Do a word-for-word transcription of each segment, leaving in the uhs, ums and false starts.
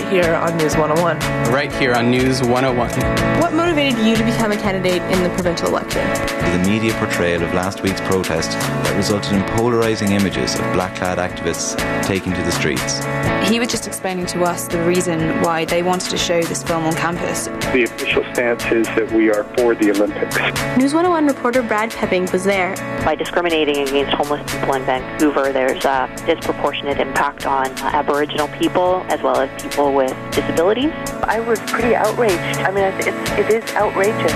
here on News one oh one. Right here on News one oh one. What motivated you to become a candidate in the provincial election? The media portrayal of last week's protest that resulted in polarising images of black-clad activists taking to the streets. He was just explaining to us the reason why they wanted to show this film on campus. The official stance is that we are for the Olympics. News one oh one reporter Brad Pepping was there. By discriminating against homeless people in Vancouver, there's a disproportionate impact on uh, Aboriginal people as well as people with disabilities. I was pretty outraged. I mean, it's, it is outrageous.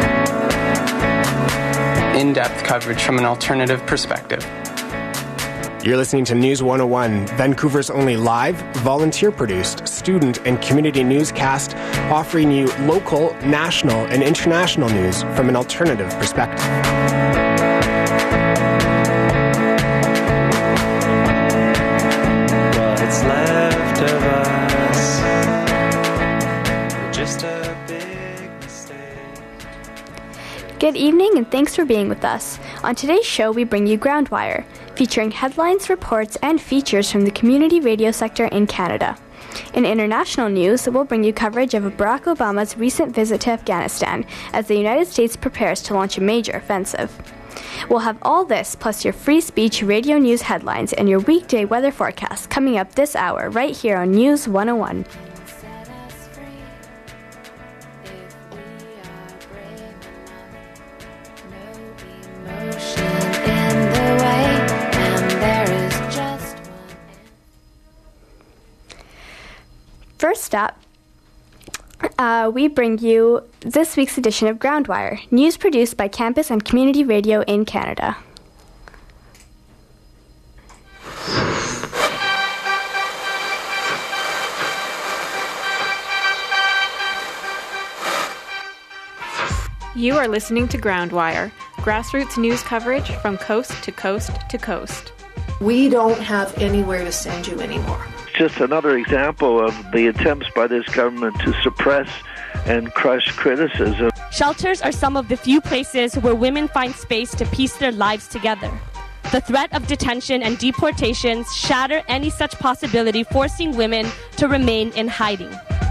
In-depth coverage from an alternative perspective. You're listening to News one oh one, Vancouver's only live, volunteer-produced, student and community newscast, offering you local, national, and international news from an alternative perspective. What's left of us? Just a big mistake. Good evening and thanks for being with us. On today's show, we bring you Groundwire, featuring headlines, reports, and features from the community radio sector in Canada. In international news, we'll bring you coverage of Barack Obama's recent visit to Afghanistan as the United States prepares to launch a major offensive. We'll have all this plus your free speech radio news headlines and your weekday weather forecast coming up this hour right here on News one oh one. First up, uh, we bring you this week's edition of Groundwire, news produced by Campus and Community Radio in Canada. You are listening to Groundwire, grassroots news coverage from coast to coast to coast. We don't have anywhere to send you anymore. Just another example of the attempts by this government to suppress and crush criticism. Shelters are some of the few places where women find space to piece their lives together. The threat of detention and deportations shatter any such possibility, forcing women to remain in hiding.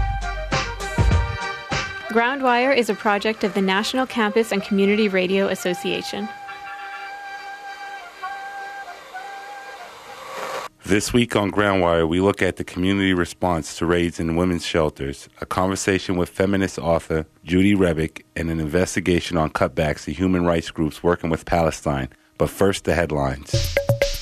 Groundwire is a project of the National Campus and Community Radio Association. This week on Groundwire, we look at the community response to raids in women's shelters, a conversation with feminist author Judy Rebick, and an investigation on cutbacks to human rights groups working with Palestine. But first, the headlines.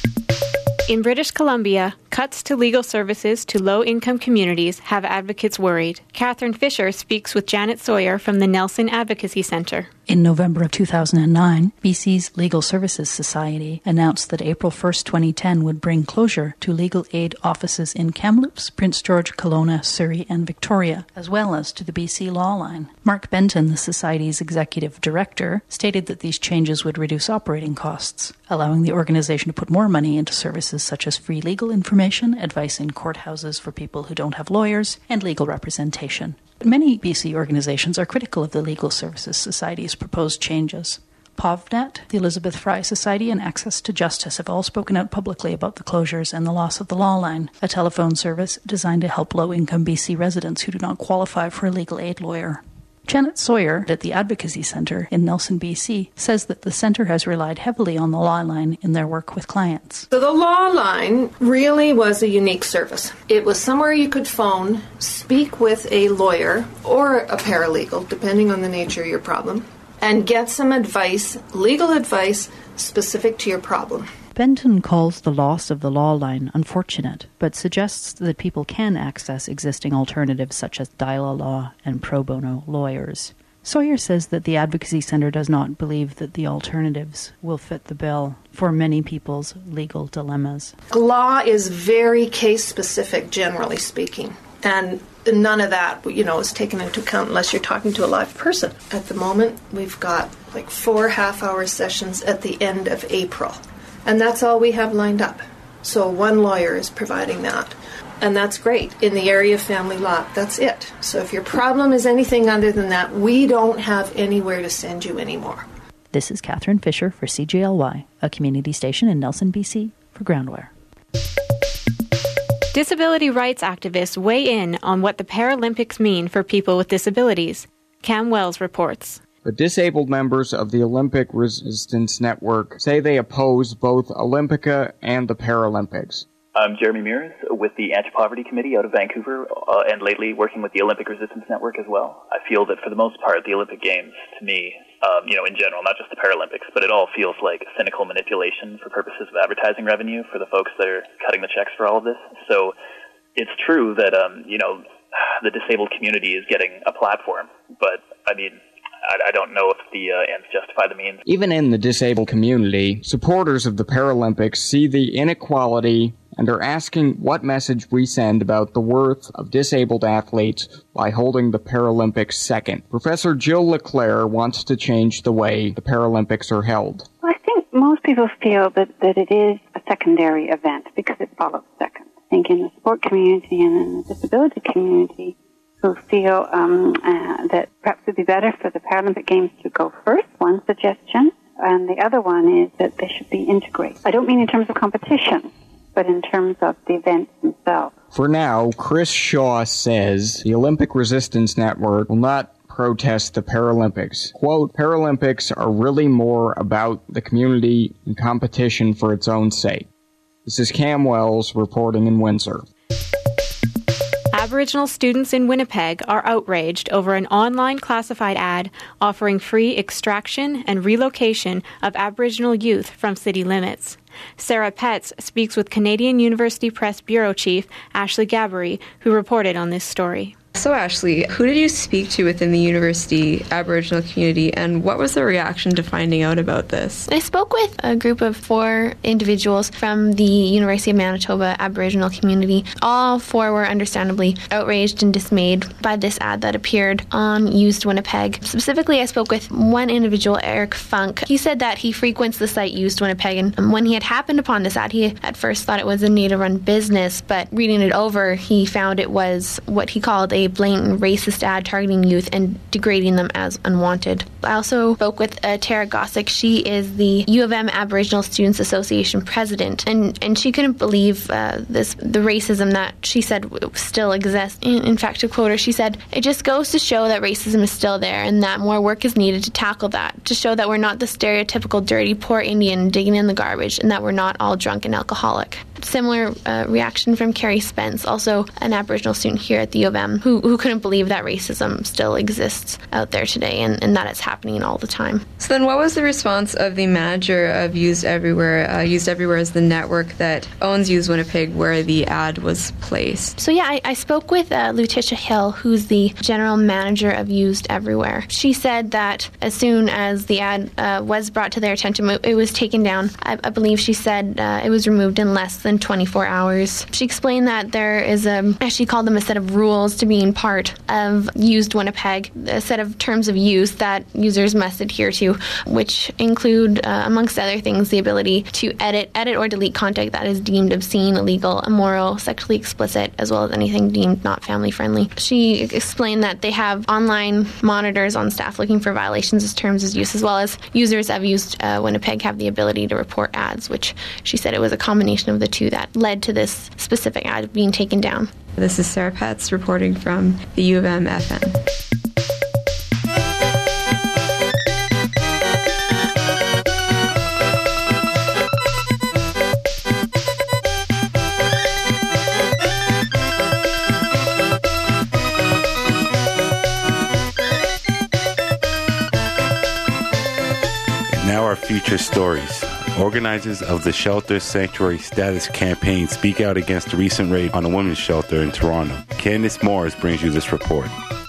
In British Columbia, cuts to legal services to low-income communities have advocates worried. Catherine Fisher speaks with Janet Sawyer from the Nelson Advocacy Centre. In November of two thousand nine, B C's Legal Services Society announced that April first, twenty ten would bring closure to legal aid offices in Kamloops, Prince George, Kelowna, Surrey, and Victoria, as well as to the B C Law Line. Mark Benton, the Society's executive director, stated that these changes would reduce operating costs, allowing the organization to put more money into services such as free legal information, advice in courthouses for people who don't have lawyers, and legal representation. Many B C organizations are critical of the Legal Services Society's proposed changes. PovNet, the Elizabeth Fry Society, and Access to Justice have all spoken out publicly about the closures and the loss of the Law Line, a telephone service designed to help low-income B C residents who do not qualify for a legal aid lawyer. Janet Sawyer at the Advocacy Centre in Nelson, B C, says that the centre has relied heavily on the Law Line in their work with clients. So the Law Line really was a unique service. It was somewhere you could phone, speak with a lawyer or a paralegal, depending on the nature of your problem, and get some advice, legal advice, specific to your problem. Benton calls the loss of the Law Line unfortunate, but suggests that people can access existing alternatives such as dial-a-law and pro bono lawyers. Sawyer says that the Advocacy Centre does not believe that the alternatives will fit the bill for many people's legal dilemmas. Law is very case-specific, generally speaking, and none of that, you know, is taken into account unless you're talking to a live person. At the moment, we've got like four half-hour sessions at the end of April. And that's all we have lined up. So one lawyer is providing that. And that's great. In the area of family law, that's it. So if your problem is anything other than that, we don't have anywhere to send you anymore. This is Catherine Fisher for C J L Y, a community station in Nelson, B C, for Groundwire. Disability rights activists weigh in on what the Paralympics mean for people with disabilities. Cam Wells reports. The disabled members of the Olympic Resistance Network say they oppose both Olympica and the Paralympics. I'm Jeremy Mears with the Anti-Poverty Committee out of Vancouver, uh, and lately working with the Olympic Resistance Network as well. I feel that for the most part, the Olympic Games, to me, um, you know, in general, not just the Paralympics, but it all feels like cynical manipulation for purposes of advertising revenue for the folks that are cutting the checks for all of this. So it's true that, um, you know, the disabled community is getting a platform, but, I mean, I, I don't know if the uh, ends justify the means. Even in the disabled community, supporters of the Paralympics see the inequality and are asking what message we send about the worth of disabled athletes by holding the Paralympics second. Professor Jill LeClaire wants to change the way the Paralympics are held. Well, I think most people feel that, that it is a secondary event because it follows second. I think in the sport community and in the disability community, who feel um, uh, that perhaps it would be better for the Paralympic Games to go first, one suggestion, and the other one is that they should be integrated. I don't mean in terms of competition, but in terms of the events themselves. For now, Chris Shaw says the Olympic Resistance Network will not protest the Paralympics. Quote, Paralympics are really more about the community and competition for its own sake. This is Cam Wells reporting in Windsor. Aboriginal students in Winnipeg are outraged over an online classified ad offering free extraction and relocation of Aboriginal youth from city limits. Sarah Petz speaks with Canadian University Press Bureau Chief Ashley Gabbery, who reported on this story. So Ashley, who did you speak to within the university Aboriginal community, and what was the reaction to finding out about this? I spoke with a group of four individuals from the University of Manitoba Aboriginal community. All four were understandably outraged and dismayed by this ad that appeared on Used Winnipeg. Specifically, I spoke with one individual, Eric Funk. He said that he frequents the site Used Winnipeg, and when he had happened upon this ad, he at first thought it was a Native-run business, but reading it over, he found it was what he called a blatant racist ad targeting youth and degrading them as unwanted. I also spoke with uh, Tara Gossick. She is the U of M Aboriginal Students Association president, and, and she couldn't believe uh, this the racism that she said still exists. In, in fact, to quote her, she said, "It just goes to show that racism is still there and that more work is needed to tackle that, to show that we're not the stereotypical dirty poor Indian digging in the garbage and that we're not all drunk and alcoholic." Similar uh, reaction from Carrie Spence, also an Aboriginal student here at the U of M, who, who couldn't believe that racism still exists out there today and, and that it's happening all the time. So then what was the response of the manager of Used Everywhere? Uh, Used Everywhere is the network that owns Used Winnipeg, where the ad was placed. So yeah, I, I spoke with uh, Lutisha Hill, who's the general manager of Used Everywhere. She said that as soon as the ad uh, was brought to their attention, it was taken down. I, I believe she said uh, it was removed in less than twenty-four hours. She explained that there is a, as she called them, a set of rules to being part of Used Winnipeg, a set of terms of use that users must adhere to, which include, uh, amongst other things, the ability to edit, edit or delete content that is deemed obscene, illegal, immoral, sexually explicit, as well as anything deemed not family friendly. She explained that they have online monitors on staff looking for violations of terms of use, as well as users of Used uh, Winnipeg have the ability to report ads, which she said it was a combination of the two that led to this specific ad being taken down. This is Sarah Petz reporting from the U of M F M. Now our future stories. Organizers of the Shelter Sanctuary Status Campaign speak out against the recent raid on a women's shelter in Toronto. Candice Morris brings you this report.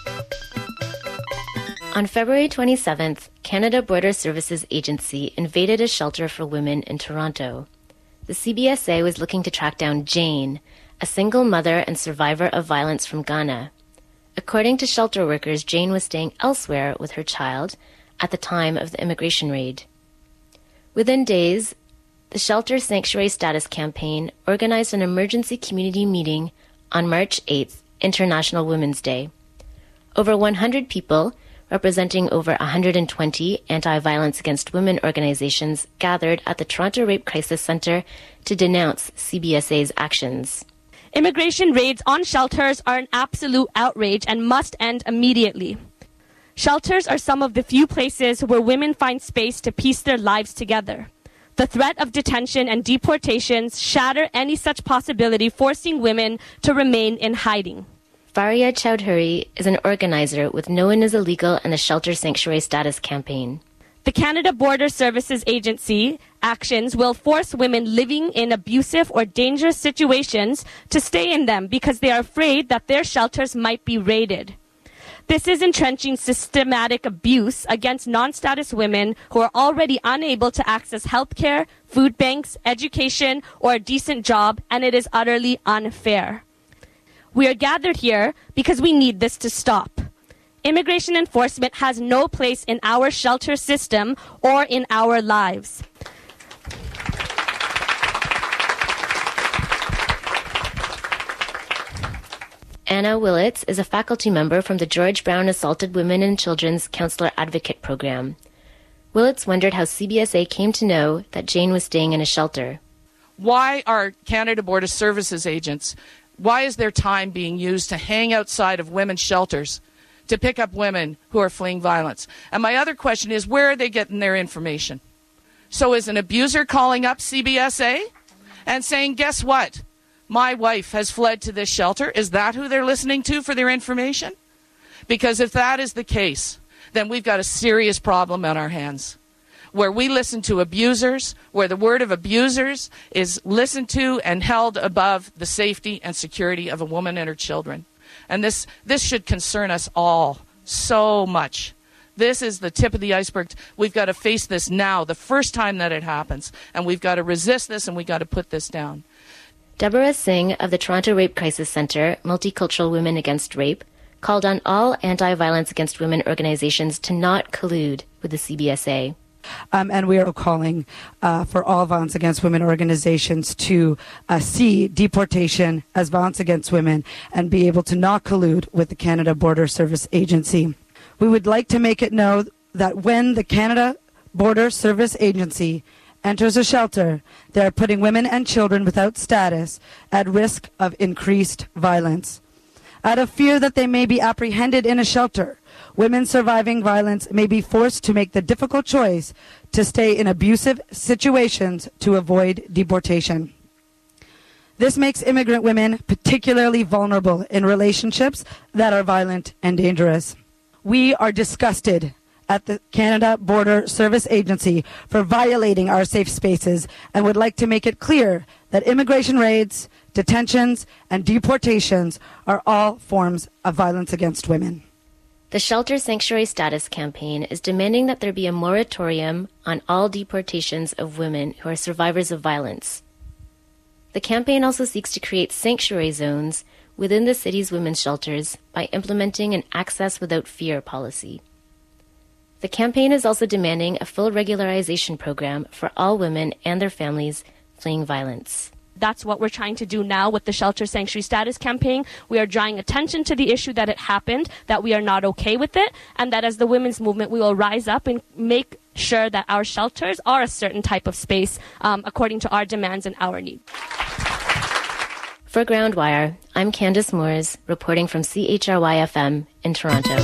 On February twenty-seventh, Canada Border Services Agency invaded a shelter for women in Toronto. The C B S A was looking to track down Jane, a single mother and survivor of violence from Ghana. According to shelter workers, Jane was staying elsewhere with her child at the time of the immigration raid. Within days, the Shelter Sanctuary Status Campaign organized an emergency community meeting on March eighth, International Women's Day. Over one hundred people, representing over one hundred twenty anti-violence against women organizations, gathered at the Toronto Rape Crisis Center to denounce C B S A's actions. Immigration raids on shelters are an absolute outrage and must end immediately. Shelters are some of the few places where women find space to piece their lives together. The threat of detention and deportations shatter any such possibility, forcing women to remain in hiding. Faria Chowdhury is an organizer with No One is Illegal and the Shelter Sanctuary Status campaign. The Canada Border Services Agency actions will force women living in abusive or dangerous situations to stay in them because they are afraid that their shelters might be raided. This is entrenching systematic abuse against non-status women who are already unable to access health care, food banks, education, or a decent job, and it is utterly unfair. We are gathered here because we need this to stop. Immigration enforcement has no place in our shelter system or in our lives. Anna Willits is a faculty member from the George Brown Assaulted Women and Children's Counselor Advocate Program. Willits wondered how C B S A came to know that Jane was staying in a shelter. Why are Canada Border Services agents, why is their time being used to hang outside of women's shelters to pick up women who are fleeing violence? And my other question is, where are they getting their information? So is an abuser calling up C B S A and saying, guess what? My wife has fled to this shelter. Is that who they're listening to for their information? Because if that is the case, then we've got a serious problem on our hands, where we listen to abusers, where the word of abusers is listened to and held above the safety and security of a woman and her children. And this, this should concern us all so much. This is the tip of the iceberg. We've got to face this now, the first time that it happens. And we've got to resist this, and we've got to put this down. Deborah Singh of the Toronto Rape Crisis Centre, Multicultural Women Against Rape, called on all anti-violence against women organizations to not collude with the C B S A. Um, and we are calling uh, for all violence against women organizations to uh, see deportation as violence against women and be able to not collude with the Canada Border Service Agency. We would like to make it known that when the Canada Border Service Agency enters a shelter, they are putting women and children without status at risk of increased violence. Out of fear that they may be apprehended in a shelter, women surviving violence may be forced to make the difficult choice to stay in abusive situations to avoid deportation. This makes immigrant women particularly vulnerable in relationships that are violent and dangerous. We are disgusted at the Canada Border Service Agency for violating our safe spaces and would like to make it clear that immigration raids, detentions, and deportations are all forms of violence against women. The Shelter Sanctuary Status campaign is demanding that there be a moratorium on all deportations of women who are survivors of violence. The campaign also seeks to create sanctuary zones within the city's women's shelters by implementing an access without fear policy. The campaign is also demanding a full regularization program for all women and their families fleeing violence. That's what we're trying to do now with the Shelter Sanctuary Status campaign. We are drawing attention to the issue that it happened, that we are not okay with it, and that as the women's movement, we will rise up and make sure that our shelters are a certain type of space um, according to our demands and our needs. For Groundwire, I'm Candace Moores, reporting from C H R Y F M in Toronto.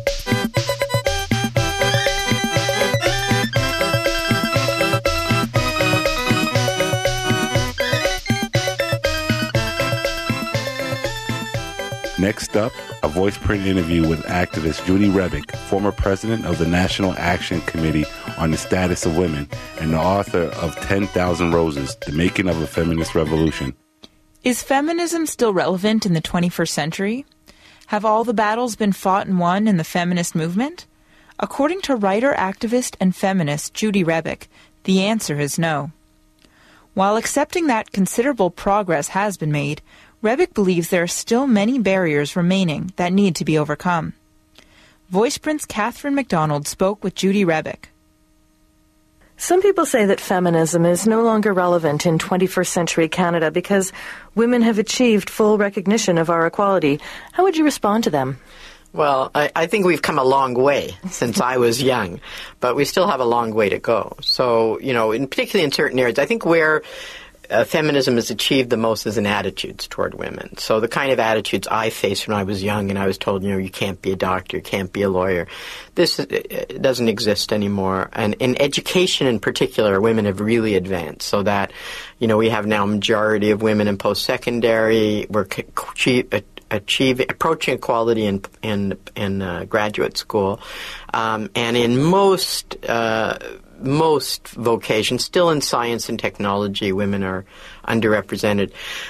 Next up, a voice print interview with activist Judy Rebick, former president of the National Action Committee on the Status of Women and the author of ten thousand Roses, The Making of a Feminist Revolution. Is feminism still relevant in the twenty-first century? Have all the battles been fought and won in the feminist movement? According to writer, activist, and feminist Judy Rebick, the answer is no. While accepting that considerable progress has been made, Rebick believes there are still many barriers remaining that need to be overcome. VoicePrint's Catherine McDonald spoke with Judy Rebick. Some people say that feminism is no longer relevant in twenty-first century Canada because women have achieved full recognition of our equality. How would you respond to them? Well, I, I think we've come a long way since I was young, but we still have a long way to go. So, you know, in particularly in certain areas, I think where uh, feminism has achieved the most is in attitudes toward women. So the kind of attitudes I faced when I was young and I was told, you know, you can't be a doctor, you can't be a lawyer, this uh, doesn't exist anymore. And in education in particular, women have really advanced so that, you know, we have now a majority of women in post-secondary. We're achieve, achieve, approaching equality in, in, in uh, graduate school. Um, and in most... Uh, most vocations, still in science and technology, women are underrepresented.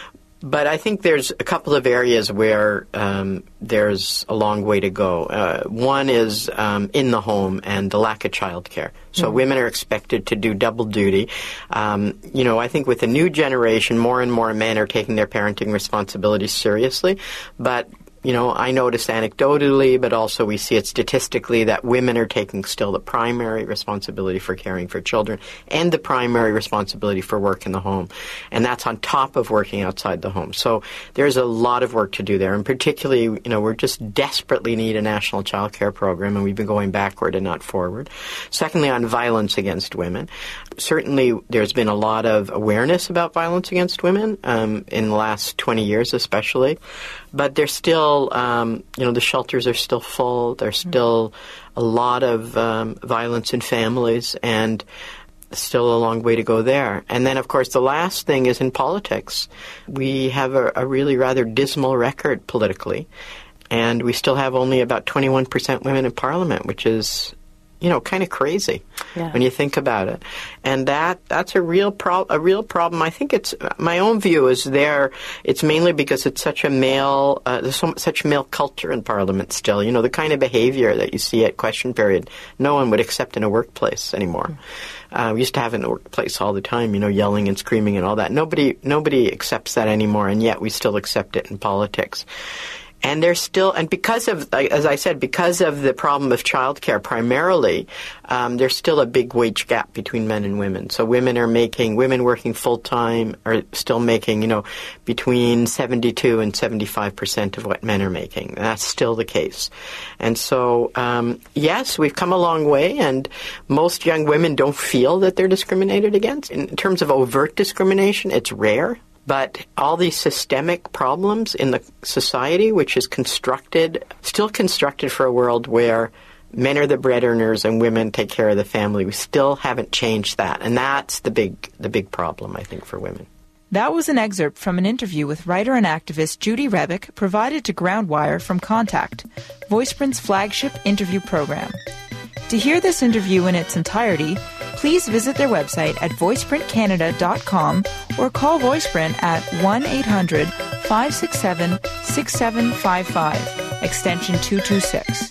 But I think there's a couple of areas where um, there's a long way to go. Uh, one is um, in the home and the lack of childcare. So mm-hmm. women are expected to do double duty. Um, you know, I think with the new generation, more and more men are taking their parenting responsibilities seriously. But you know, I notice anecdotally, but also we see it statistically, that women are taking still the primary responsibility for caring for children and the primary responsibility for work in the home. And that's on top of working outside the home. So there's a lot of work to do there. And particularly, you know, we're just desperately need a national child care program, and we've been going backward and not forward. Secondly, on violence against women. Certainly, there's been a lot of awareness about violence against women um, in the last twenty years especially. But there's still, um, you know, the shelters are still full. There's still a lot of um, violence in families, and still a long way to go there. And then, of course, the last thing is in politics. We have a, a really rather dismal record politically, and we still have only about twenty-one percent women in Parliament, which is, you know, kind of crazy yeah. when you think about it. And that that's a real pro- a real problem. I think it's, my own view is there, it's mainly because it's such a male, uh, there's so, such male culture in Parliament still. You know, the kind of behavior that you see at question period, no one would accept in a workplace anymore. Uh, we used to have it in the workplace all the time, you know, yelling and screaming and all that. Nobody, nobody accepts that anymore, and yet we still accept it in politics. And there's still, and because of, as I said, because of the problem of childcare primarily, um, there's still a big wage gap between men and women. So women are making, women working full-time are still making, you know, between seventy-two and seventy-five percent of what men are making. And that's still the case. And so, um, yes, we've come a long way, and most young women don't feel that they're discriminated against. In terms of overt discrimination, it's rare. But all these systemic problems in the society, which is constructed, still constructed for a world where men are the bread earners and women take care of the family, we still haven't changed that. And that's the big, the big problem, I think, for women. That was an excerpt from an interview with writer and activist Judy Rebick, provided to Groundwire from Contact, VoicePrint's flagship interview program. To hear this interview in its entirety, please visit their website at voice print canada dot com or call VoicePrint at one eight hundred five six seven six seven five five, extension two two six.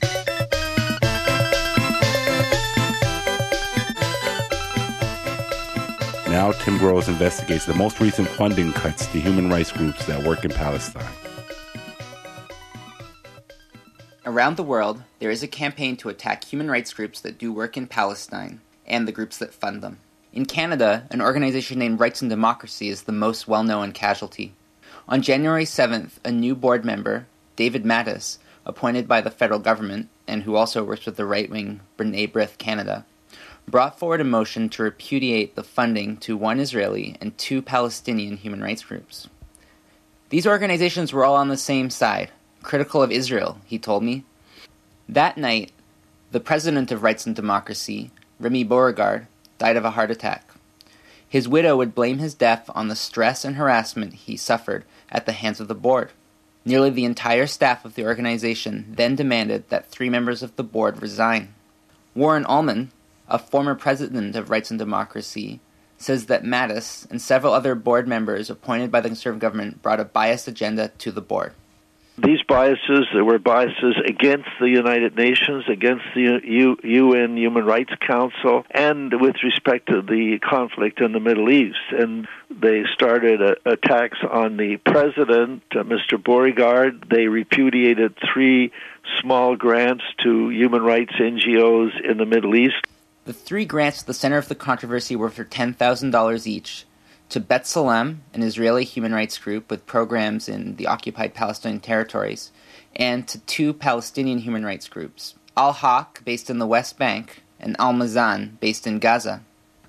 Now Tim Groves investigates the most recent funding cuts to human rights groups that work in Palestine. Around the world, there is a campaign to attack human rights groups that do work in Palestine and the groups that fund them. In Canada, an organization named Rights and Democracy is the most well-known casualty. On January seventh, a new board member, David Mattis, appointed by the federal government, and who also works with the right-wing B'nai B'rith Canada, brought forward a motion to repudiate the funding to one Israeli and two Palestinian human rights groups. These organizations were all on the same side, critical of Israel, he told me. That night, the president of Rights and Democracy, Remy Beauregard, died of a heart attack. His widow would blame his death on the stress and harassment he suffered at the hands of the board. Nearly the entire staff of the organization then demanded that three members of the board resign. Warren Ullman, a former president of Rights and Democracy, says that Mattis and several other board members appointed by the Conservative government brought a biased agenda to the board. These biases, there were biases against the United Nations, against the U- UN Human Rights Council, and with respect to the conflict in the Middle East. And they started uh, attacks on the president, uh, Mister Beauregard. They repudiated three small grants to human rights N G Os in the Middle East. The three grants at the center of the controversy were for ten thousand dollars each, to B'Tselem, an Israeli human rights group with programs in the occupied Palestinian territories, and to two Palestinian human rights groups, Al-Haq, based in the West Bank, and Al-Mazan, based in Gaza.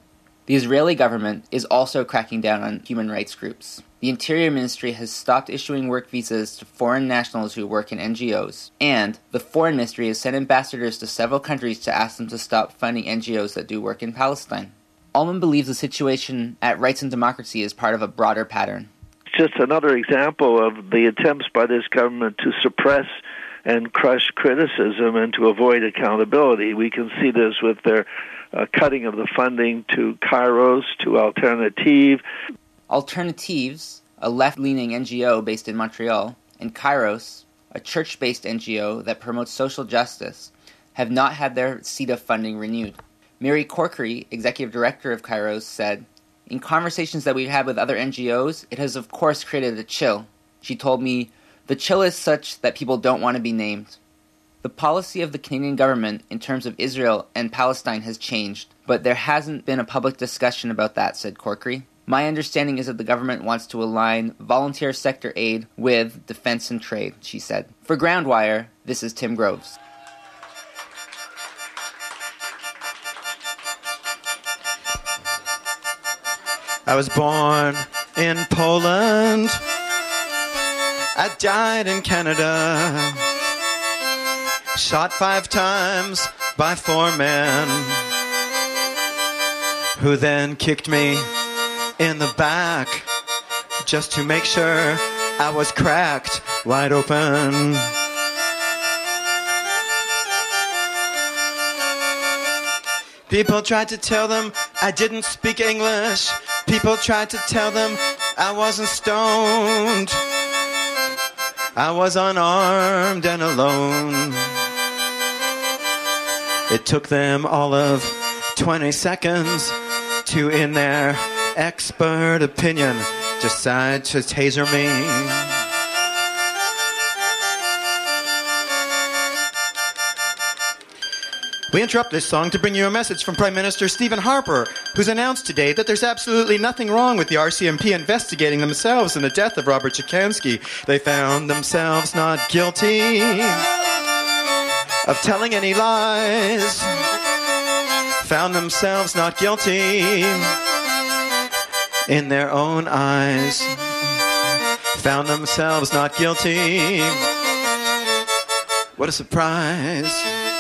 The Israeli government is also cracking down on human rights groups. The Interior Ministry has stopped issuing work visas to foreign nationals who work in N G Os, and the Foreign Ministry has sent ambassadors to several countries to ask them to stop funding N G Os that do work in Palestine. Allman believes the situation at Rights and Democracy is part of a broader pattern. It's just another example of the attempts by this government to suppress and crush criticism and to avoid accountability. We can see this with their uh, cutting of the funding to Kairos, to Alternative. Alternatives, a left-leaning N G O based in Montreal, and Kairos, a church-based N G O that promotes social justice, have not had their C E D A funding renewed. Mary Corkery, executive director of Kairos, said, "In conversations that we've had with other N G Os, it has of course created a chill. She told me, the chill is such that people don't want to be named." The policy of the Canadian government in terms of Israel and Palestine has changed, but there hasn't been a public discussion about that, said Corkery. "My understanding is that the government wants to align volunteer sector aid with defense and trade," she said. For Groundwire, this is Tim Groves. I was born in Poland. I died in Canada. Shot five times by four men, who then kicked me in the back just to make sure I was cracked wide open. People tried to tell them I didn't speak English. People tried to tell them I wasn't stoned. I was unarmed and alone. It took them all of twenty seconds to, in their expert opinion, decide to taser me. We interrupt this song to bring you a message from Prime Minister Stephen Harper, who's announced today that there's absolutely nothing wrong with the R C M P investigating themselves in the death of Robert Chikansky. They found themselves not guilty of telling any lies. Found themselves not guilty in their own eyes. Found themselves not guilty. What a surprise.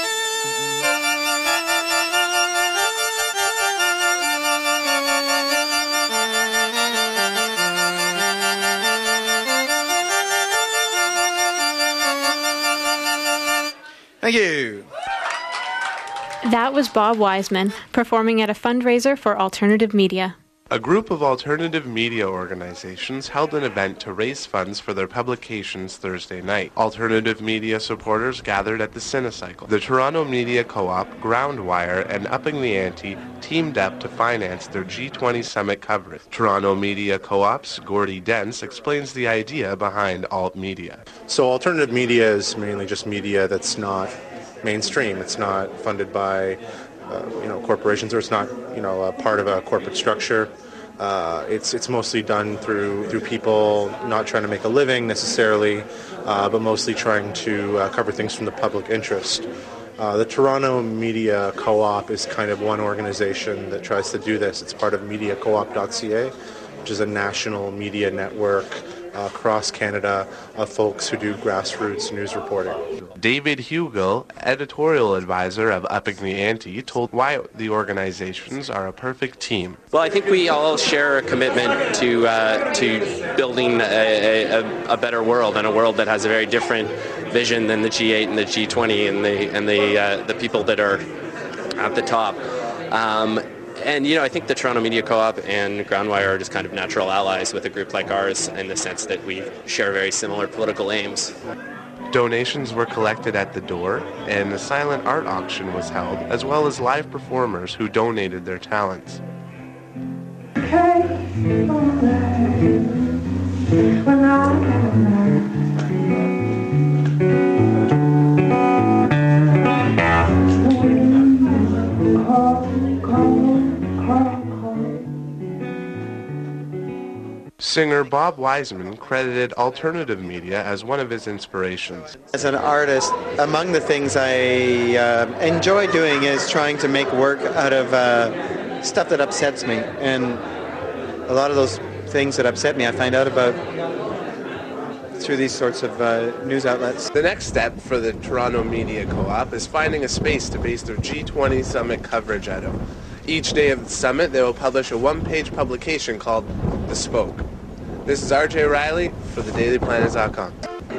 Thank you. That was Bob Wiseman performing at a fundraiser for alternative media. A group of alternative media organizations held an event to raise funds for their publications Thursday night. Alternative media supporters gathered at the Cinecycle. The Toronto Media Co-op, Groundwire, and Upping the Ante teamed up to finance their G twenty summit coverage. Toronto Media Co-op's Gordy Dents explains the idea behind alt media. So alternative media is mainly just media that's not mainstream. It's not funded by Uh, you know, corporations, or it's not, you know, a part of a corporate structure. Uh, it's it's mostly done through through people not trying to make a living necessarily, uh, but mostly trying to uh, cover things from the public interest. Uh, the Toronto Media Co-op is kind of one organization that tries to do this. It's part of media co op dot c a, which is a national media network uh, across Canada of folks who do grassroots news reporting. David Hugel, editorial advisor of Upping the Ante, told why the organizations are a perfect team. Well, I think we all share a commitment to uh, to building a, a, a better world, and a world that has a very different vision than the G eight and the G twenty and the and the uh, the people that are at the top. Um, And, you know, I think the Toronto Media Co-op and Groundwire are just kind of natural allies with a group like ours in the sense that we share very similar political aims. Donations were collected at the door, and a silent art auction was held, as well as live performers who donated their talents. Singer Bob Wiseman credited alternative media as one of his inspirations. As an artist, among the things I uh, enjoy doing is trying to make work out of uh, stuff that upsets me, and a lot of those things that upset me I find out about through these sorts of uh, news outlets. The next step for the Toronto Media Co-op is finding a space to base their G twenty summit coverage out of. Each day of the summit, they will publish a one-page publication called The Spoke. This is R J Riley for the daily planet dot com.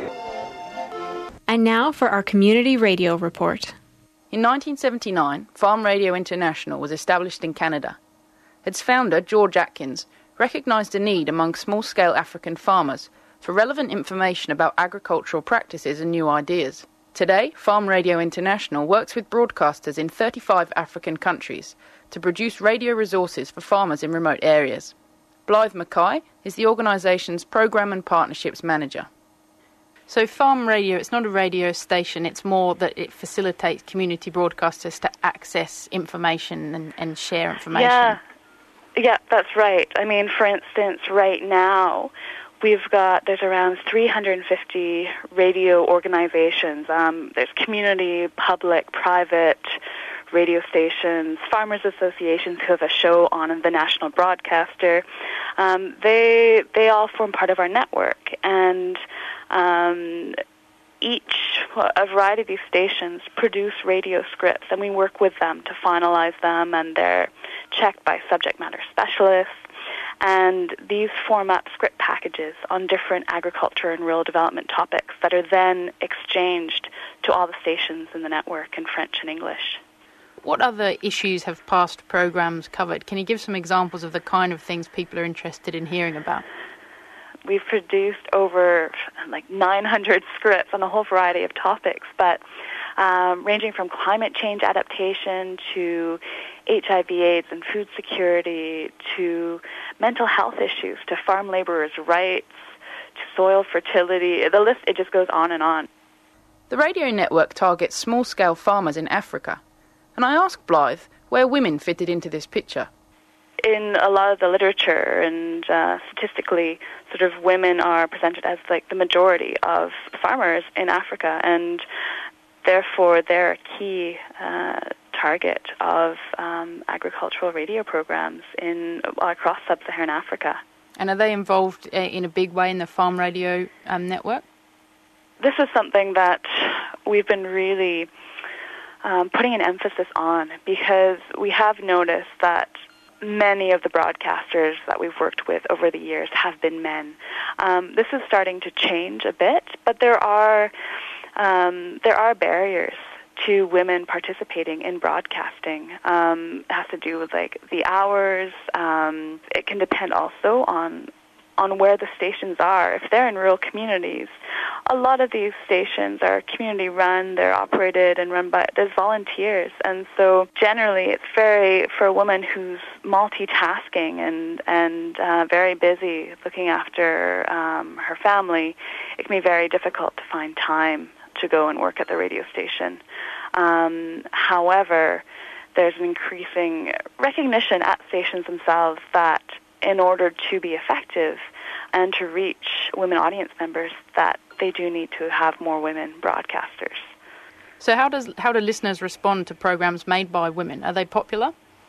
And now for our community radio report. In nineteen seventy-nine, Farm Radio International was established in Canada. Its founder, George Atkins, recognised a need among small-scale African farmers for relevant information about agricultural practices and new ideas. Today, Farm Radio International works with broadcasters in thirty-five African countries to produce radio resources for farmers in remote areas. Blythe Mackay is the organisation's Programme and Partnerships Manager. So Farm Radio, it's not a radio station, it's more that it facilitates community broadcasters to access information and, and share information. Yeah, yeah, that's right. I mean, for instance, right now, we've got, there's around three hundred fifty radio organizations. Um, there's community, public, private radio stations, farmers associations who have a show on the national broadcaster. Um, they they all form part of our network, and um, each, a variety of these stations produce radio scripts, and we work with them to finalize them, and they're checked by subject matter specialists. And these form up script packages on different agriculture and rural development topics that are then exchanged to all the stations in the network in French and English. What other issues have past programs covered? Can you give some examples of the kind of things people are interested in hearing about? We've produced over like nine hundred scripts on a whole variety of topics, but um, ranging from climate change adaptation to H I V AIDS and food security to mental health issues to farm laborers' rights to soil fertility. The list, it just goes on and on. The radio network targets small-scale farmers in Africa. And I asked Blythe where women fitted into this picture. In a lot of the literature and uh, statistically, sort of women are presented as like the majority of farmers in Africa, and therefore they're a key uh, target of um, agricultural radio programs in across sub-Saharan Africa. And are they involved uh, in a big way in the farm radio um, network? This is something that we've been really um, putting an emphasis on, because we have noticed that many of the broadcasters that we've worked with over the years have been men. Um, this is starting to change a bit, but there are um, there are barriers to women participating in broadcasting. Um, it has to do with like the hours. Um, it can depend also on on where the stations are. If they're in rural communities, a lot of these stations are community run, they're operated and run by, there's volunteers. And so generally it's very, for a woman who's multitasking and, and uh, very busy looking after um, her family, it can be very difficult to find time to go and work at the radio station. Um, however, there's an increasing recognition at stations themselves that in order to be effective and to reach women audience members, that they do need to have more women broadcasters. So how does how do listeners respond to programs made by women? Are they popular?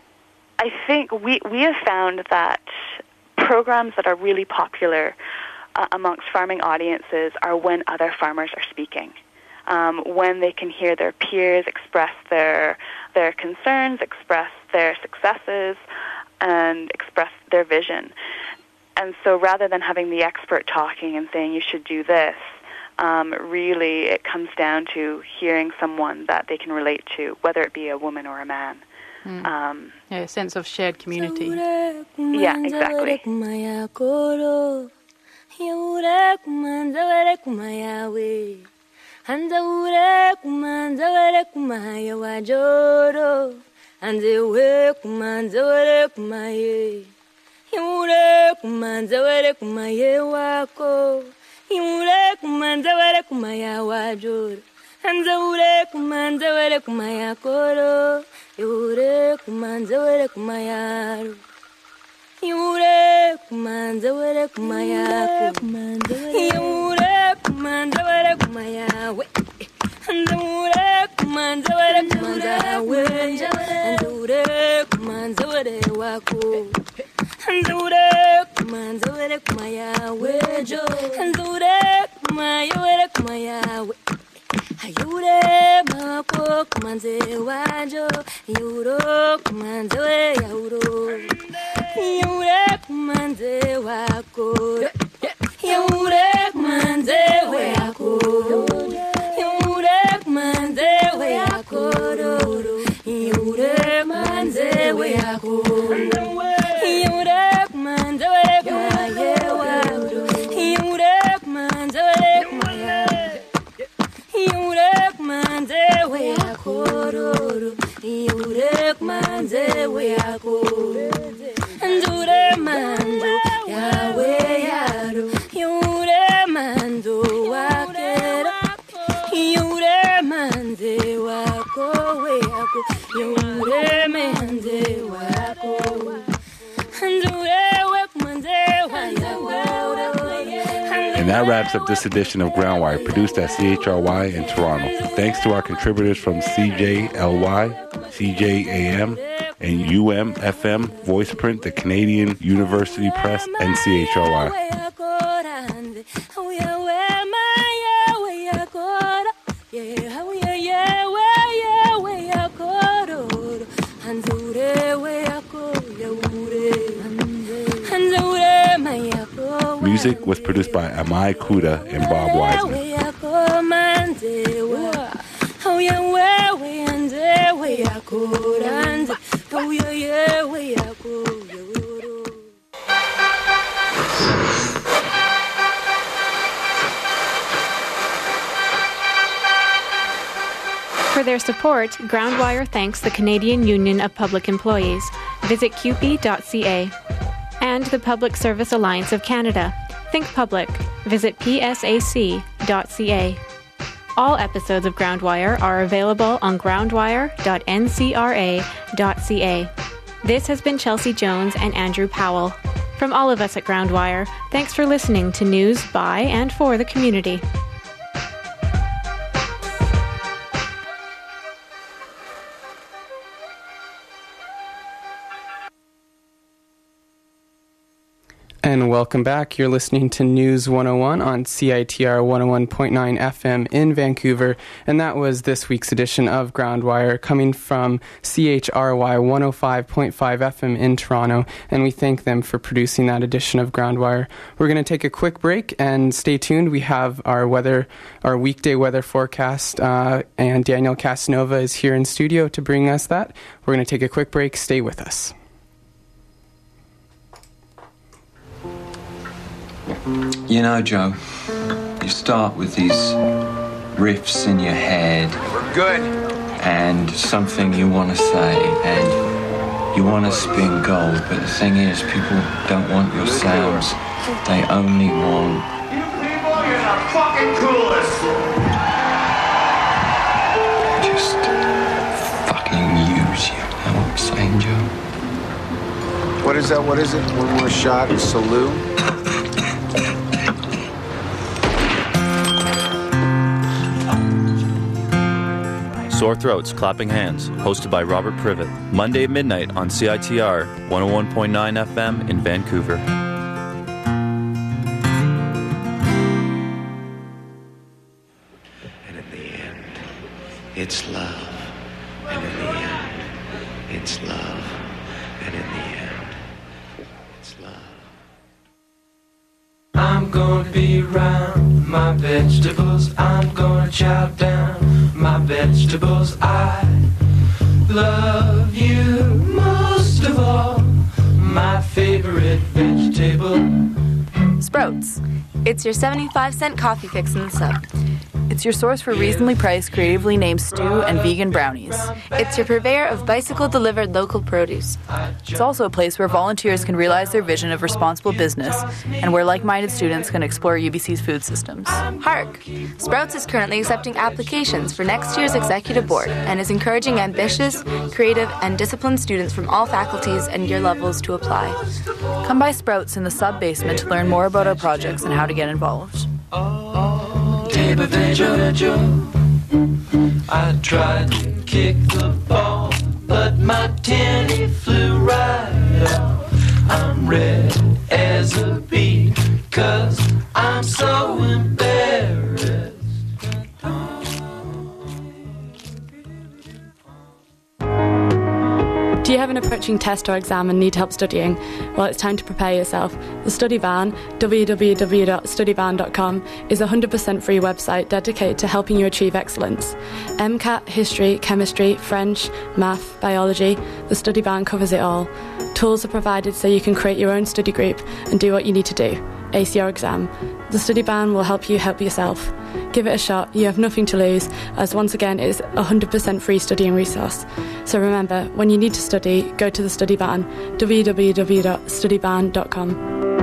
I think we, we have found that programs that are really popular uh, amongst farming audiences are when other farmers are speaking. Um, when they can hear their peers express their their concerns, express their successes, and express their vision. And so rather than having the expert talking and saying you should do this, um, really it comes down to hearing someone that they can relate to, whether it be a woman or a man. Mm. Um, yeah, a sense of shared community. Yeah, exactly. Anzewe kumanzewele kumaye Imure kumanzewele kumaye wako Imure kumanzewele kumaya wajoro Anzewe kumanzewele kumaya koro Imure kumanzewele kumayaro Imure kumanzewele kumaya Imure kumanzewele kumaya we Andure kumanza wale kumanza we Andure kumanza wale wako Nzure kuma nzure kuma yawe jo Nzure kuma yore kuma yawe Ayure mako kuma nze wajo Yuro kuma nze yauro Yure kuma nze wako Yure kuma nze wako Yure kuma nze wako Yure manze wako Yure manze wako Yure manze wako Yure manze wako Yure manze wako Ndure mando yawe yaro Yure mando wakera Yure manze wako wako Yure manze wako Ndure wako manze wako. And that wraps up this edition of Groundwire, produced at C H R Y in Toronto. Thanks to our contributors from C J L Y, C J A M, and U M F M, Voiceprint, the Canadian University Press, and C H R Y. Music was produced by Amai Kuda and Bob Wiseman. For their support, Groundwire thanks the Canadian Union of Public Employees. Visit c u p e dot c a. And the Public Service Alliance of Canada. Think Public. Visit p s a c dot c a. All episodes of Groundwire are available on groundwire dot n c r a dot c a. This has been Chelsea Jones and Andrew Powell. From all of us at Groundwire, thanks for listening to news by and for the community. And welcome back. You're listening to News one oh one on C I T R one oh one point nine F M in Vancouver. And that was this week's edition of Groundwire, coming from C H R Y one oh five point five F M in Toronto. And we thank them for producing that edition of Groundwire. We're going to take a quick break and stay tuned. We have our weather, our weekday weather forecast, uh, and Daniel Casanova is here in studio to bring us that. We're going to take a quick break. Stay with us. You know, Joe, you start with these riffs in your head. We're good. And something you want to say, and you want to spin gold, but the thing is, people don't want your sounds. They only want... You people, you're the fucking coolest! Just fucking use you. Know what I'm saying, Joe? What is that? What is it? One more shot and salute? Sore Throats, Clapping Hands, hosted by Robert Privet. Monday at midnight on C I T R one oh one point nine F M in Vancouver. And in the end, it's love. And in the end, it's love. And in the end, it's love. I'm gonna be around my vegetables. I'm gonna chow down my vegetables. I love you most of all. My favorite vegetable. Sprouts. It's your seventy-five cent coffee fix in the sub. It's your source for reasonably priced, creatively named stew and vegan brownies. It's your purveyor of bicycle-delivered local produce. It's also a place where volunteers can realize their vision of responsible business and where like-minded students can explore U B C's food systems. Hark! Sprouts is currently accepting applications for next year's executive board and is encouraging ambitious, creative, and disciplined students from all faculties and year levels to apply. Come by Sprouts in the sub-basement to learn more about our projects and how to get involved. I tried to kick the ball, but my tinny flew right off. I'm red as a beet, cause I'm so embarrassed. Do you have an approaching test or exam and need help studying? Well, it's time to prepare yourself. The Study Van, w w w dot study van dot com, is a one hundred percent free website dedicated to helping you achieve excellence. MCAT, history, chemistry, French, math, biology, the Study Van covers it all. Tools are provided so you can create your own study group and do what you need to do. Ace your exam. The Study Van will help you help yourself. Give it a shot, you have nothing to lose, as once again it is a one hundred percent free studying resource. So remember, when you need to study, go to the Study Van, w w w dot study van dot com.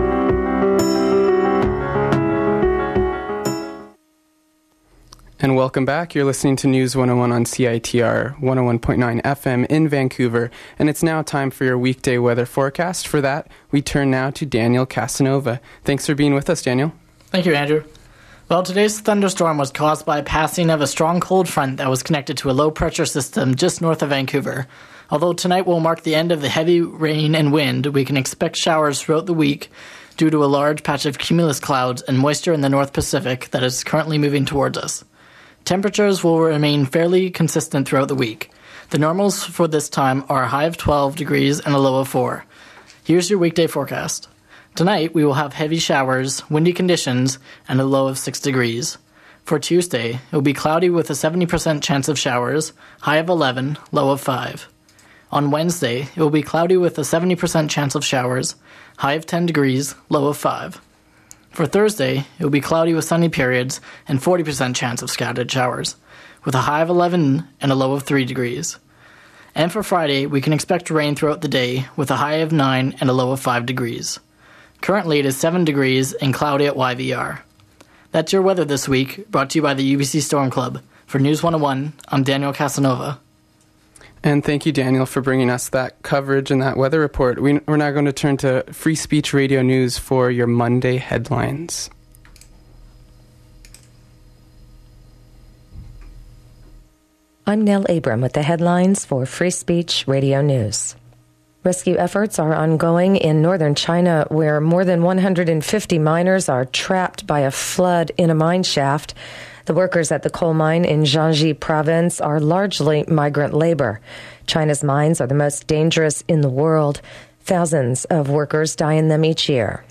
And welcome back. You're listening to News one oh one on C I T R one oh one point nine F M in Vancouver, and it's now time for your weekday weather forecast. For that, we turn now to Daniel Casanova. Thanks for being with us, Daniel. Thank you, Andrew. Well, today's thunderstorm was caused by passing of a strong cold front that was connected to a low-pressure system just north of Vancouver. Although tonight will mark the end of the heavy rain and wind, we can expect showers throughout the week due to a large patch of cumulus clouds and moisture in the North Pacific that is currently moving towards us. Temperatures will remain fairly consistent throughout the week. The normals for this time are a high of twelve degrees and a low of four. Here's your weekday forecast. Tonight, we will have heavy showers, windy conditions, and a low of six degrees. For Tuesday, it will be cloudy with a seventy percent chance of showers, high of eleven, low of five. On Wednesday, it will be cloudy with a seventy percent chance of showers, high of ten degrees, low of five. For Thursday, it will be cloudy with sunny periods and forty percent chance of scattered showers, with a high of eleven and a low of three degrees. And for Friday, we can expect rain throughout the day, with a high of nine and a low of five degrees. Currently, it is seven degrees and cloudy at Y V R. That's your weather this week, brought to you by the U B C Storm Club. For News one oh one, I'm Daniel Casanova. And thank you, Daniel, for bringing us that coverage and that weather report. We, we're now going to turn to Free Speech Radio News for your Monday headlines. I'm Nell Abram with the headlines for Free Speech Radio News. Rescue efforts are ongoing in northern China, where more than one hundred fifty miners are trapped by a flood in a mine shaft. The workers at the coal mine in Jiangxi province are largely migrant labor. China's mines are the most dangerous in the world. Thousands of workers die in them each year.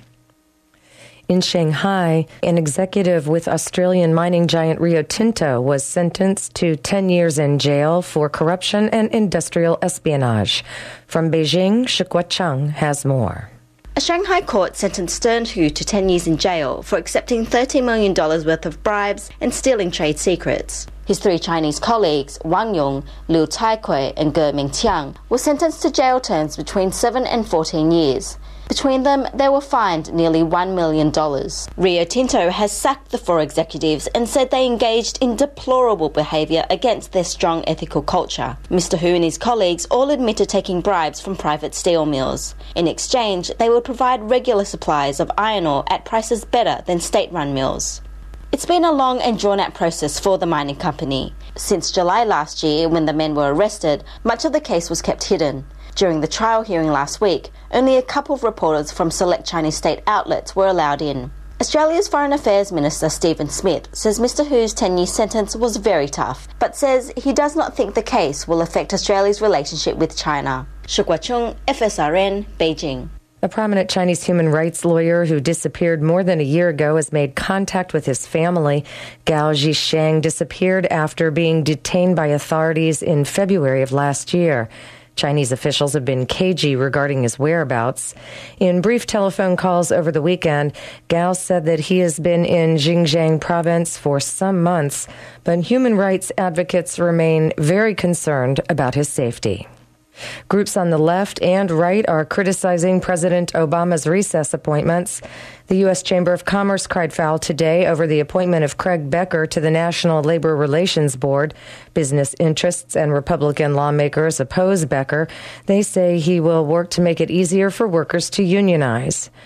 In Shanghai, an executive with Australian mining giant Rio Tinto was sentenced to ten years in jail for corruption and industrial espionage. From Beijing, Shikwa Chung has more. A Shanghai court sentenced Stern Hu to ten years in jail for accepting thirty million dollars worth of bribes and stealing trade secrets. His three Chinese colleagues, Wang Yong, Liu Caikui and Ge Mingqiang, were sentenced to jail terms between seven and fourteen years. Between them, they were fined nearly one million dollars. Rio Tinto has sacked the four executives and said they engaged in deplorable behaviour against their strong ethical culture. Mister Hu and his colleagues all admit to taking bribes from private steel mills. In exchange, they would provide regular supplies of iron ore at prices better than state-run mills. It's been a long and drawn-out process for the mining company. Since July last year, when the men were arrested, much of the case was kept hidden. During the trial hearing last week, only a couple of reporters from select Chinese state outlets were allowed in. Australia's Foreign Affairs Minister Stephen Smith says Mister Hu's ten-year sentence was very tough, but says he does not think the case will affect Australia's relationship with China. Shukwa Chung, F S R N, Beijing. A prominent Chinese human rights lawyer who disappeared more than a year ago has made contact with his family. Gao Zhisheng disappeared after being detained by authorities in February of last year. Chinese officials have been cagey regarding his whereabouts. In brief telephone calls over the weekend, Gao said that he has been in Xinjiang province for some months, but human rights advocates remain very concerned about his safety. Groups on the left and right are criticizing President Obama's recess appointments. The U S Chamber of Commerce cried foul today over the appointment of Craig Becker to the National Labor Relations Board. Business interests and Republican lawmakers oppose Becker. They say he will work to make it easier for workers to unionize.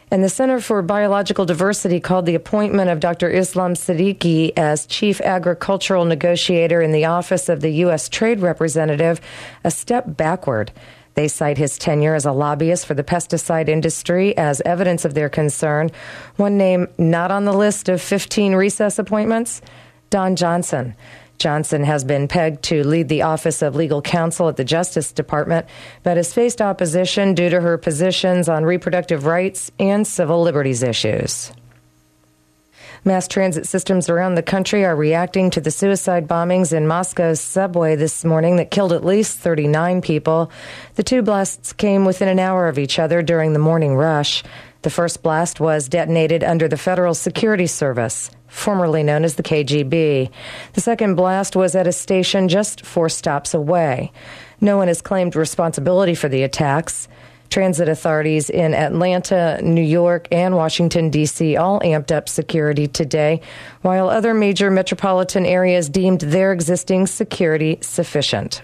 And the Center for Biological Diversity called the appointment of Doctor Islam Siddiqui as Chief Agricultural Negotiator in the Office of the U S Trade Representative a step backward. They cite his tenure as a lobbyist for the pesticide industry as evidence of their concern. One name not on the list of fifteen recess appointments, Dawn Johnson. Johnson has been pegged to lead the Office of Legal Counsel at the Justice Department, but has faced opposition due to her positions on reproductive rights and civil liberties issues. Mass transit systems around the country are reacting to the suicide bombings in Moscow's subway this morning that killed at least thirty-nine people. The two blasts came within an hour of each other during the morning rush. The first blast was detonated under the Federal Security Service, formerly known as the K G B. The second blast was at a station just four stops away. No one has claimed responsibility for the attacks. Transit authorities in Atlanta, New York, and Washington, D C all amped up security today, while other major metropolitan areas deemed their existing security sufficient.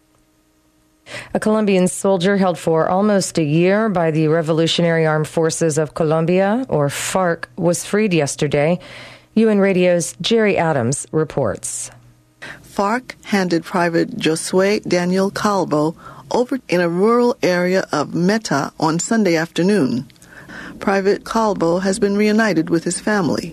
A Colombian soldier held for almost a year by the Revolutionary Armed Forces of Colombia, or FARC, was freed yesterday. U N Radio's Jerry Adams reports. FARC handed Private Josue Daniel Calvo over in a rural area of Meta on Sunday afternoon. Private Calvo has been reunited with his family.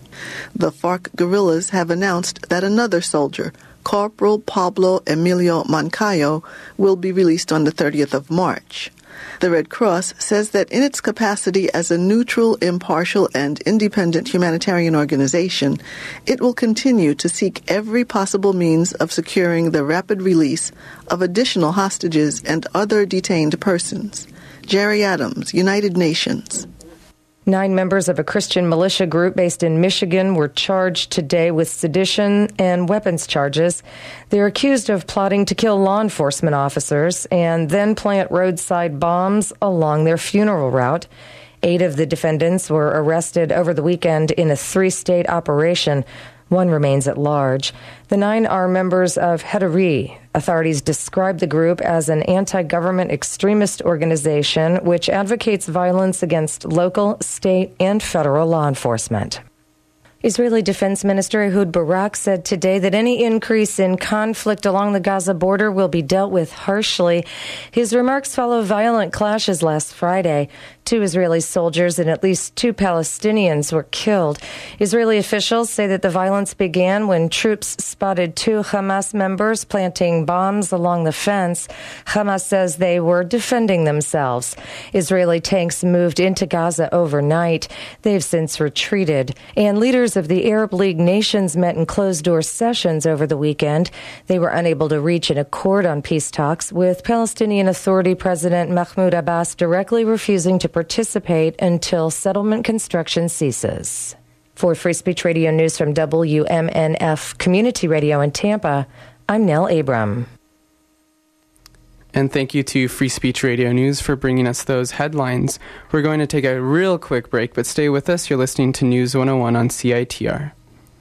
The FARC guerrillas have announced that another soldier, Corporal Pablo Emilio Moncayo, will be released on the thirtieth of March. The Red Cross says that in its capacity as a neutral, impartial, and independent humanitarian organization, it will continue to seek every possible means of securing the rapid release of additional hostages and other detained persons. Jerry Adams, United Nations. Nine members of a Christian militia group based in Michigan were charged today with sedition and weapons charges. They're accused of plotting to kill law enforcement officers and then plant roadside bombs along their funeral route. Eight of the defendants were arrested over the weekend in a three-state operation. One remains at large. The nine are members of Hedari. Authorities describe the group as an anti-government extremist organization which advocates violence against local, state, and federal law enforcement. Israeli Defense Minister Ehud Barak said today that any increase in conflict along the Gaza border will be dealt with harshly. His remarks follow violent clashes last Friday. Two Israeli soldiers and at least two Palestinians were killed. Israeli officials say that the violence began when troops spotted two Hamas members planting bombs along the fence. Hamas says they were defending themselves. Israeli tanks moved into Gaza overnight. They've since retreated. And leaders of the Arab League nations met in closed-door sessions over the weekend. They were unable to reach an accord on peace talks, with Palestinian Authority President Mahmoud Abbas directly refusing to participate until settlement construction ceases. For Free Speech Radio News from W M N F Community Radio in Tampa, I'm Nell Abram. And thank you to Free Speech Radio News for bringing us those headlines. We're going to take a real quick break, but stay with us. You're listening to News one oh one on C I T R.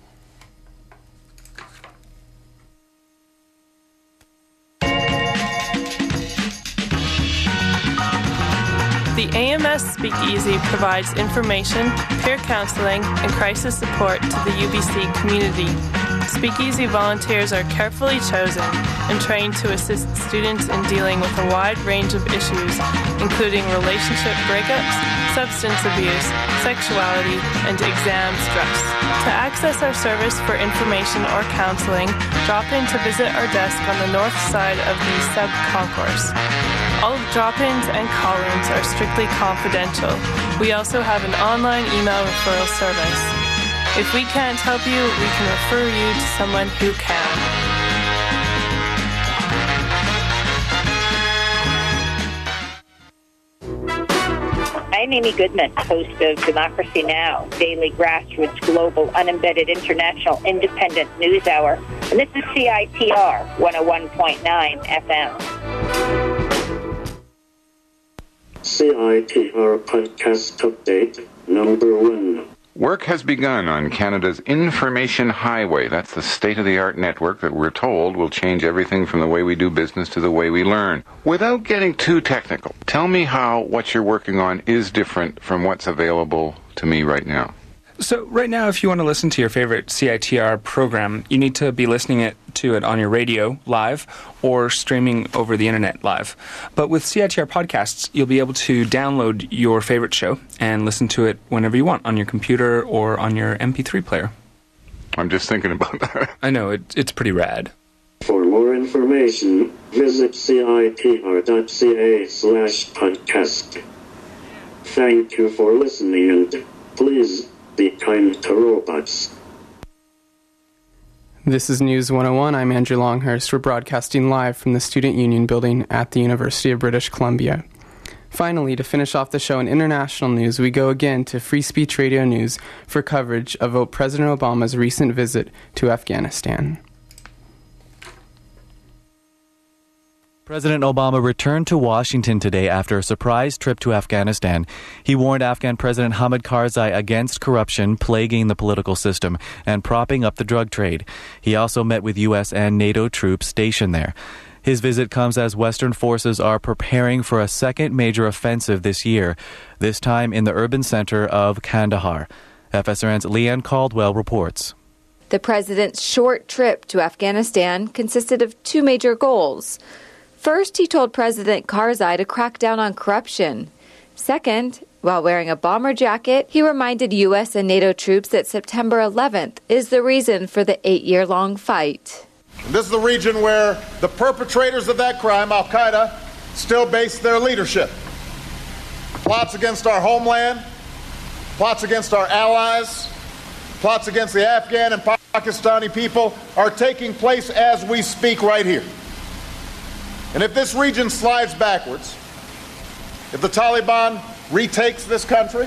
The A M S Speakeasy provides information, peer counseling, and crisis support to the U B C community. Speakeasy volunteers are carefully chosen and trained to assist students in dealing with a wide range of issues, including relationship breakups, substance abuse, sexuality, and exam stress. To access our service for information or counseling, drop in to visit our desk on the north side of the sub-concourse. All drop-ins and call-ins are strictly confidential. We also have an online email referral service. If we can't help you, we can refer you to someone who can. I'm Amy Goodman, host of Democracy Now!, daily grassroots, global, unembedded, international, independent news hour. And this is C I T R one oh one point nine F M. C I T R podcast update number one. Work has begun on Canada's Information Highway. That's the state-of-the-art network that we're told will change everything from the way we do business to the way we learn. Without getting too technical, tell me how what you're working on is different from what's available to me right now. So right now, if you want to listen to your favorite C I T R program, you need to be listening it, to it on your radio live or streaming over the internet live. But with C I T R podcasts, you'll be able to download your favorite show and listen to it whenever you want on your computer or on your M P three player. I'm just thinking about that. I know, it, it's pretty rad. For more information, visit citr.ca slash podcast. Thank you for listening, and please be kind to robots. This is News one oh one. I'm Andrew Longhurst. We're broadcasting live from the Student Union building at the University of British Columbia. Finally, to finish off the show in international news, we go again to Free Speech Radio News for coverage of President Obama's recent visit to Afghanistan. President Obama returned to Washington today after a surprise trip to Afghanistan. He warned Afghan President Hamid Karzai against corruption plaguing the political system and propping up the drug trade. He also met with U S and NATO troops stationed there. His visit comes as Western forces are preparing for a second major offensive this year, this time in the urban center of Kandahar. F S R N's Leanne Caldwell reports. The president's short trip to Afghanistan consisted of two major goals. First, he told President Karzai to crack down on corruption. Second, while wearing a bomber jacket, he reminded U S and NATO troops that September eleventh is the reason for the eight-year-long fight. This is the region where the perpetrators of that crime, Al-Qaeda, still base their leadership. Plots against our homeland, plots against our allies, plots against the Afghan and Pakistani people are taking place as we speak right here. And if this region slides backwards, if the Taliban retakes this country,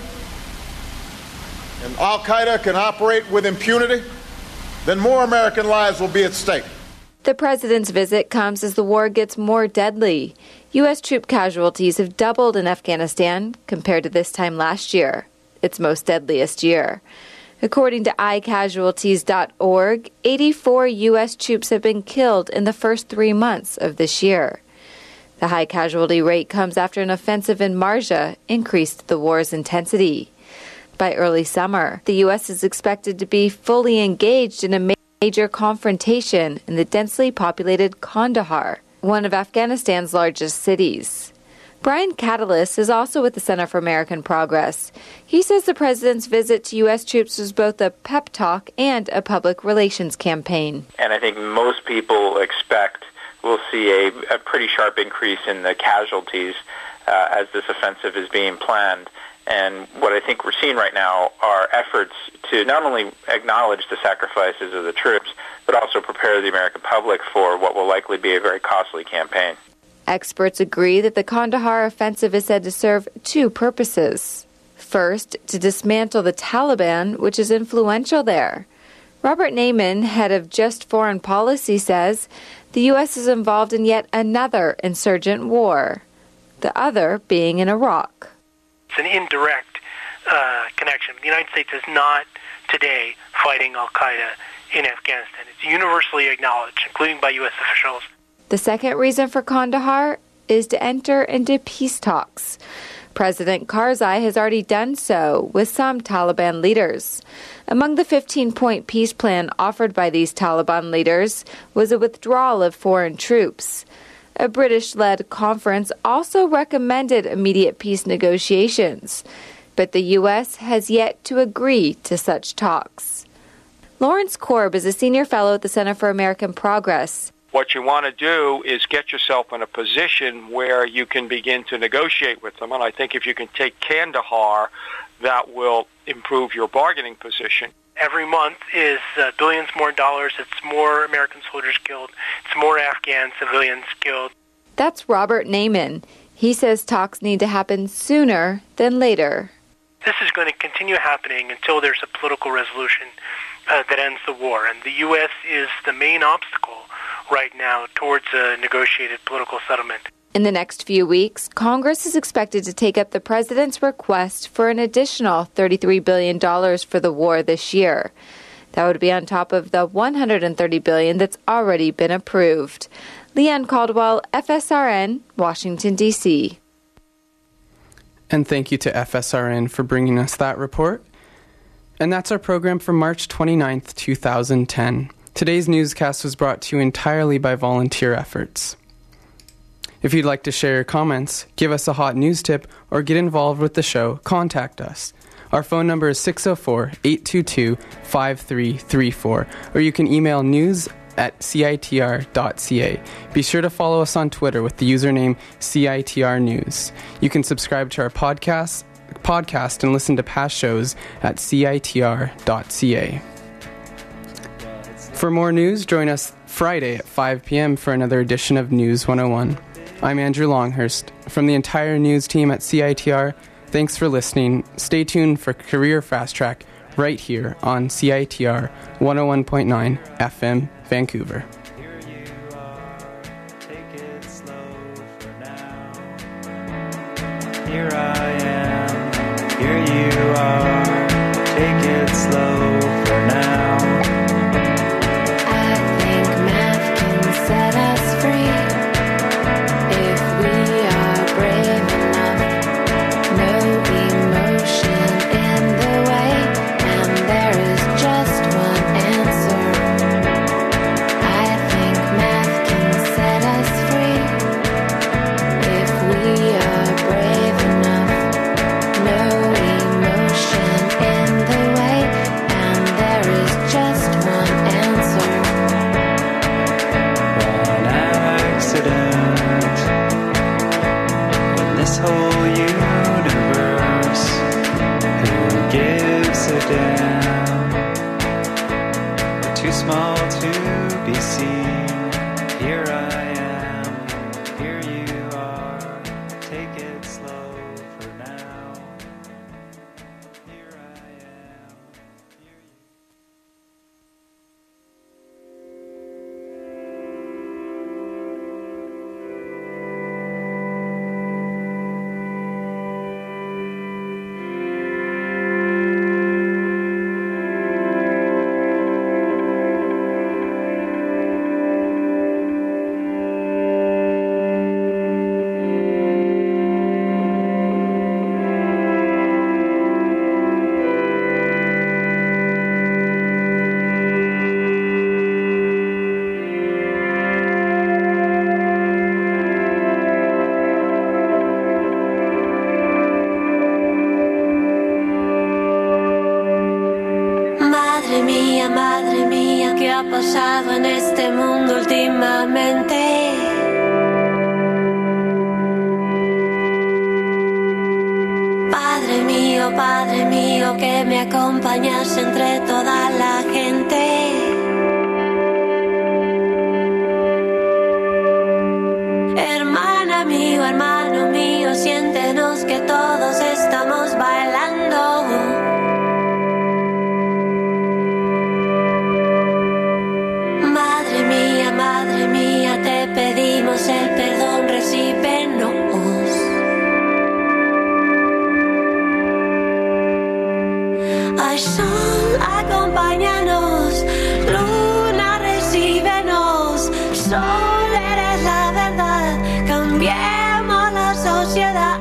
and Al-Qaeda can operate with impunity, then more American lives will be at stake. The president's visit comes as the war gets more deadly. U S troop casualties have doubled in Afghanistan compared to this time last year, its most deadliest year. According to i casualties dot org, eighty-four U S troops have been killed in the first three months of this year. The high casualty rate comes after an offensive in Marja increased the war's intensity. By early summer, the U S is expected to be fully engaged in a major confrontation in the densely populated Kandahar, one of Afghanistan's largest cities. Brian Catalyst is also with the Center for American Progress. He says the president's visit to U S troops was both a pep talk and a public relations campaign. And I think most people expect we'll see a, a pretty sharp increase in the casualties uh, as this offensive is being planned. And what I think we're seeing right now are efforts to not only acknowledge the sacrifices of the troops, but also prepare the American public for what will likely be a very costly campaign. Experts agree that the Kandahar offensive is said to serve two purposes. First, to dismantle the Taliban, which is influential there. Robert Naiman, head of Just Foreign Policy, says the U S is involved in yet another insurgent war, the other being in Iraq. It's an indirect uh, connection. The United States is not today fighting Al-Qaeda in Afghanistan. It's universally acknowledged, including by U S officials. The second reason for Kandahar is to enter into peace talks. President Karzai has already done so with some Taliban leaders. Among the fifteen-point peace plan offered by these Taliban leaders was a withdrawal of foreign troops. A British-led conference also recommended immediate peace negotiations, but the U S has yet to agree to such talks. Lawrence Korb is a senior fellow at the Center for American Progress. What you want to do is get yourself in a position where you can begin to negotiate with them. And I think if you can take Kandahar, that will improve your bargaining position. Every month is uh, billions more dollars. It's more American soldiers killed. It's more Afghan civilians killed. That's Robert Naiman. He says talks need to happen sooner than later. This is going to continue happening until there's a political resolution uh, that ends the war. And the U S is the main obstacle right now towards a negotiated political settlement. In the next few weeks, Congress is expected to take up the president's request for an additional thirty-three billion dollars for the war this year. That would be on top of the one hundred thirty billion dollars that's already been approved. Leanne Caldwell, F S R N, Washington, D C And thank you to F S R N for bringing us that report. And that's our program for March twenty-ninth, two thousand ten. Today's newscast was brought to you entirely by volunteer efforts. If you'd like to share your comments, give us a hot news tip, or get involved with the show, contact us. Our phone number is six oh four, eight two two, five three three four, or you can email news at C I T R dot C A. Be sure to follow us on Twitter with the username C I T R News. You can subscribe to our podcast, podcast and listen to past shows at C I T R dot C A. For more news, join us Friday at five p.m. for another edition of News one oh one. I'm Andrew Longhurst. From the entire news team at C I T R, thanks for listening. Stay tuned for Career Fast Track right here on C I T R one oh one point nine F M Vancouver. Here I am, here you are, take it slow for now. I think math can set us free if we are brave enough. No emotion in the way, and there is just one answer. I think math can set us free if we are brave enough. No emotion in the way, and there is just one answer. One accident in this whole universe. Who gives a damn? We're too small to be seen. Here I am, here you are. Take it slow for now. Here I am. Madre mía, madre mía, ¿qué ha pasado en este mundo últimamente? Padre mío, padre mío, que me acompañas entre toda la gente. Hermana mío, hermano mío, siéntenos que todos estamos bailando. Madre mía, madre mía, te pedimos el perdón, recíbenos. Ay, sol, acompáñanos, luna, recíbenos. Sol, eres la verdad, cambiemos la sociedad.